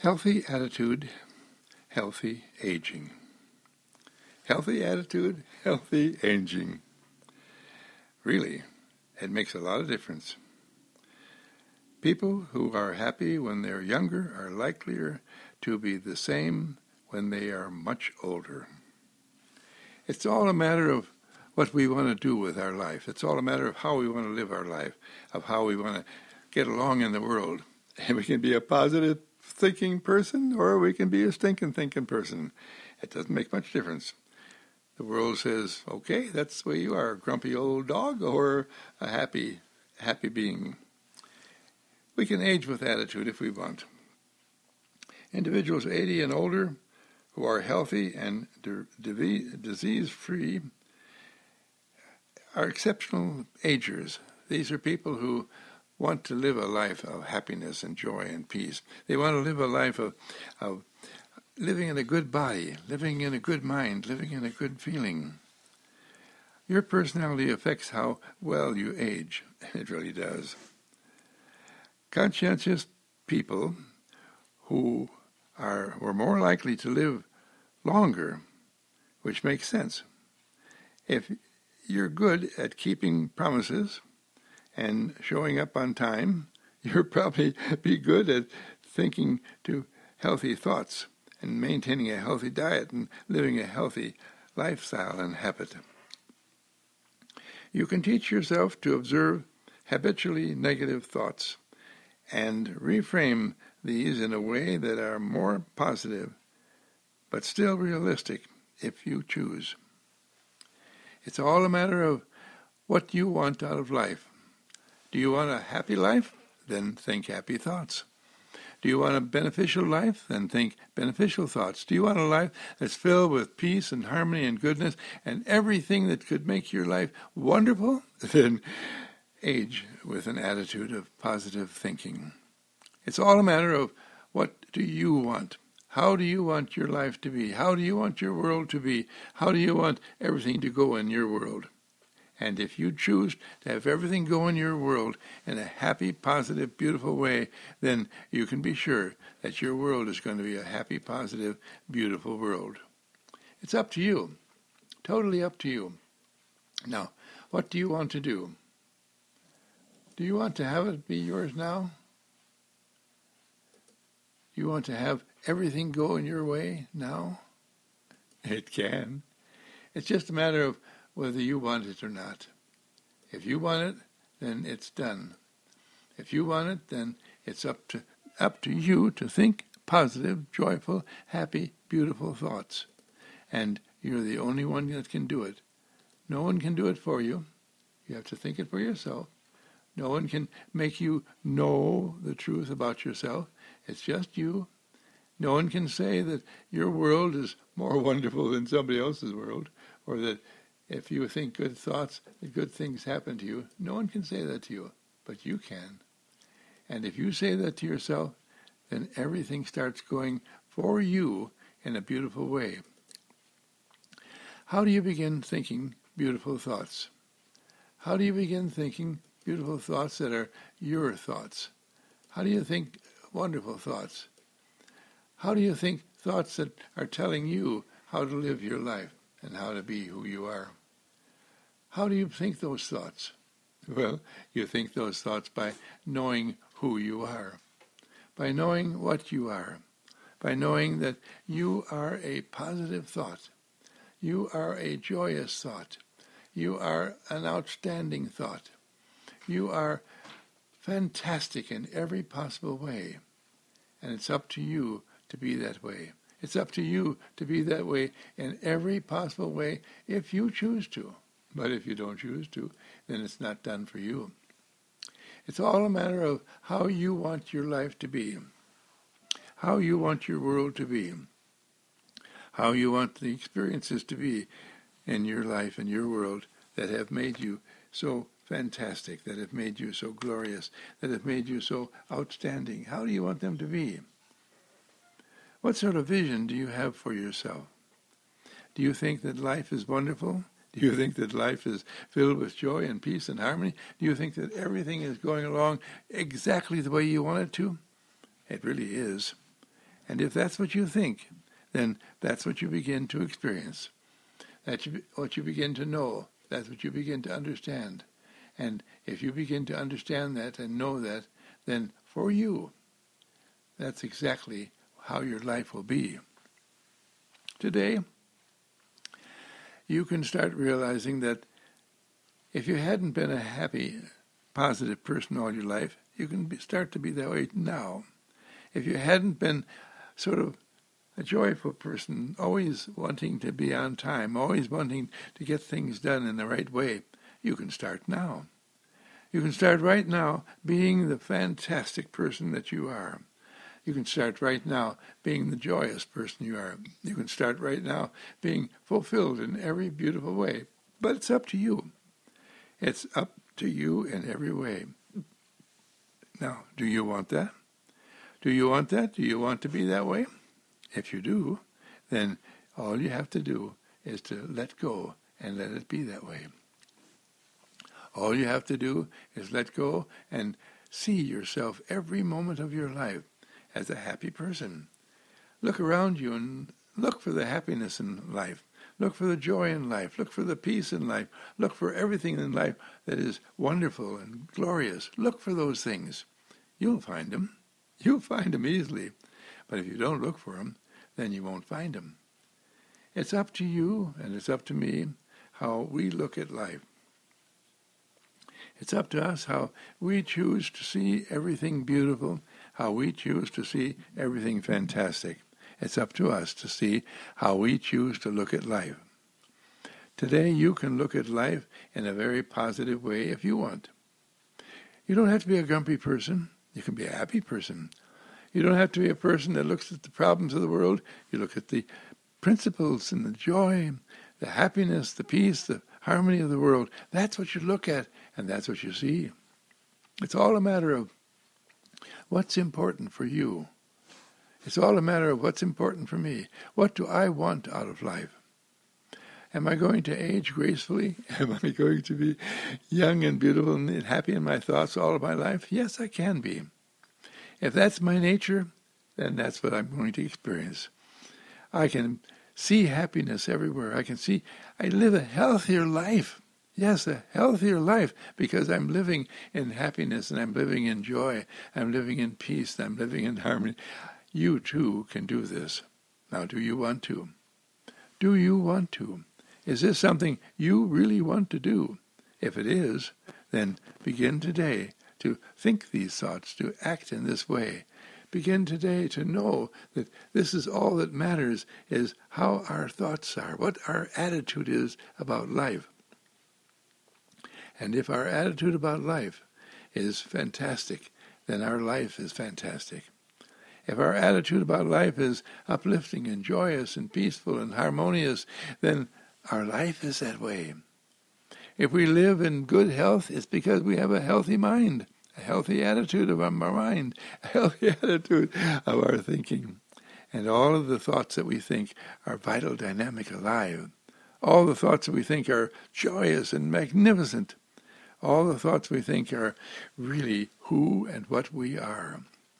Healthy attitude, healthy aging. Healthy attitude, healthy aging. Really, it makes a lot of difference. People who are happy when they're younger are likelier to be the same when they are much older. It's all a matter of what we want to do with our life. It's all a matter of how we want to live our life, of how we want to get along in the world. And we can be a positive thinking person, or we can be a stinking thinking person. It doesn't make much difference. The world says, okay, that's the way you are, a grumpy old dog or a happy being. We can age with attitude if we want. Individuals 80 and older who are healthy and disease-free are exceptional agers. These are people who want to live a life of happiness and joy and peace. They want to live a life of living in a good body, living in a good mind, living in a good feeling. Your personality affects how well you age. It really does. Conscientious people who were more likely to live longer, which makes sense. If you're good at keeping promises and showing up on time, you'll probably be good at thinking to healthy thoughts and maintaining a healthy diet and living a healthy lifestyle and habit. You can teach yourself to observe habitually negative thoughts and reframe these in a way that are more positive, but still realistic if you choose. It's all a matter of what you want out of life. Do you want a happy life? Then think happy thoughts. Do you want a beneficial life? Then think beneficial thoughts. Do you want a life that's filled with peace and harmony and goodness and everything that could make your life wonderful? Then age with an attitude of positive thinking. It's all a matter of what do you want? How do you want your life to be? How do you want your world to be? How do you want everything to go in your world? And if you choose to have everything go in your world in a happy, positive, beautiful way, then you can be sure that your world is going to be a happy, positive, beautiful world. It's up to you. Totally up to you. Now, what do you want to do? Do you want to have it be yours now? Do you want to have everything go in your way now? It can. It's just a matter of whether you want it or not. If you want it, then it's done. If you want it, then it's up to you to think positive, joyful, happy, beautiful thoughts. And you're the only one that can do it. No one can do it for you. You have to think it for yourself. No one can make you know the truth about yourself. It's just you. No one can say that your world is more wonderful than somebody else's world, or that if you think good thoughts, that good things happen to you. No one can say that to you, but you can. And if you say that to yourself, then everything starts going for you in a beautiful way. How do you begin thinking beautiful thoughts? How do you begin thinking beautiful thoughts that are your thoughts? How do you think wonderful thoughts? How do you think thoughts that are telling you how to live your life and how to be who you are? How do you think those thoughts? Well, you think those thoughts by knowing who you are, by knowing what you are, by knowing that you are a positive thought. You are a joyous thought. You are an outstanding thought. You are fantastic in every possible way. And it's up to you to be that way. It's up to you to be that way in every possible way if you choose to. But if you don't choose to, then it's not done for you. It's all a matter of how you want your life to be, how you want your world to be, how you want the experiences to be in your life and your world that have made you so fantastic, that have made you so glorious, that have made you so outstanding. How do you want them to be? What sort of vision do you have for yourself? Do you think that life is wonderful? Do you think that life is filled with joy and peace and harmony? Do you think that everything is going along exactly the way you want it to? It really is. And if that's what you think, then that's what you begin to experience. That's what you begin to know. That's what you begin to understand. And if you begin to understand that and know that, then for you, that's exactly how your life will be. Today, you can start realizing that if you hadn't been a happy, positive person all your life, you can start to be that way now. If you hadn't been sort of a joyful person, always wanting to be on time, always wanting to get things done in the right way, you can start now. You can start right now being the fantastic person that you are. You can start right now being the joyous person you are. You can start right now being fulfilled in every beautiful way. But it's up to you. It's up to you in every way. Now, do you want that? Do you want that? Do you want to be that way? If you do, then all you have to do is to let go and let it be that way. All you have to do is let go and see yourself every moment of your life as a happy person. Look around you and look for the happiness in life. Look for the joy in life. Look for the peace in life. Look for everything in life that is wonderful and glorious. Look for those things. You'll find them. You'll find them easily. But if you don't look for them, then you won't find them. It's up to you and it's up to me how we look at life. It's up to us how we choose to see everything beautiful, how we choose to see everything fantastic. It's up to us to see how we choose to look at life. Today you can look at life in a very positive way if you want. You don't have to be a grumpy person. You can be a happy person. You don't have to be a person that looks at the problems of the world. You look at the principles and the joy, the happiness, the peace, the harmony of the world. That's what you look at, and that's what you see. It's all a matter of what's important for you. It's all a matter of what's important for me. What do I want out of life? Am I going to age gracefully? Am I going to be young and beautiful and happy in my thoughts all of my life? Yes, I can be. If that's my nature, then that's what I'm going to experience. I can see happiness everywhere. I live a healthier life. Yes, a healthier life, because I'm living in happiness and I'm living in joy. I'm living in peace. I'm living in harmony. You too can do this. Now, do you want to? Do you want to? Is this something you really want to do? If it is, then begin today to think these thoughts, to act in this way. Begin today to know that this is all that matters, is how our thoughts are, what our attitude is about life. And if our attitude about life is fantastic, then our life is fantastic. If our attitude about life is uplifting and joyous and peaceful and harmonious, then our life is that way. If we live in good health, it's because we have a healthy mind, a healthy attitude of our mind, a healthy attitude of our thinking. And all of the thoughts that we think are vital, dynamic, alive. All the thoughts that we think are joyous and magnificent. All the thoughts we think are really who and what we are.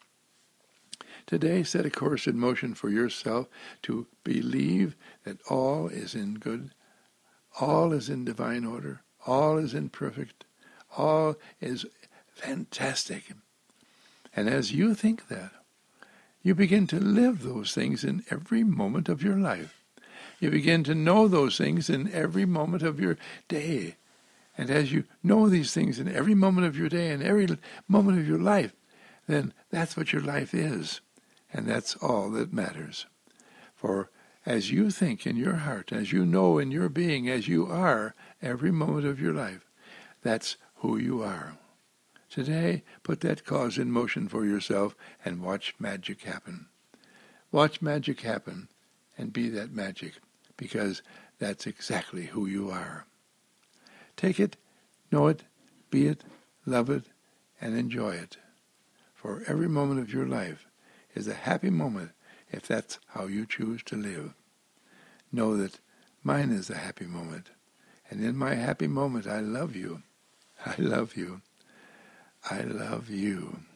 Today, set a course in motion for yourself to believe that all is in good, all is in divine order, all is in perfect, all is fantastic. And as you think that, you begin to live those things in every moment of your life. You begin to know those things in every moment of your day. And as you know these things in every moment of your day and every moment of your life, then that's what your life is. And that's all that matters. For as you think in your heart, as you know in your being, as you are every moment of your life, that's who you are. Today, put that cause in motion for yourself and watch magic happen. Watch magic happen and be that magic, because that's exactly who you are. Take it, know it, be it, love it, and enjoy it. For every moment of your life is a happy moment if that's how you choose to live. Know that mine is a happy moment. And in my happy moment, I love you. I love you. I love you.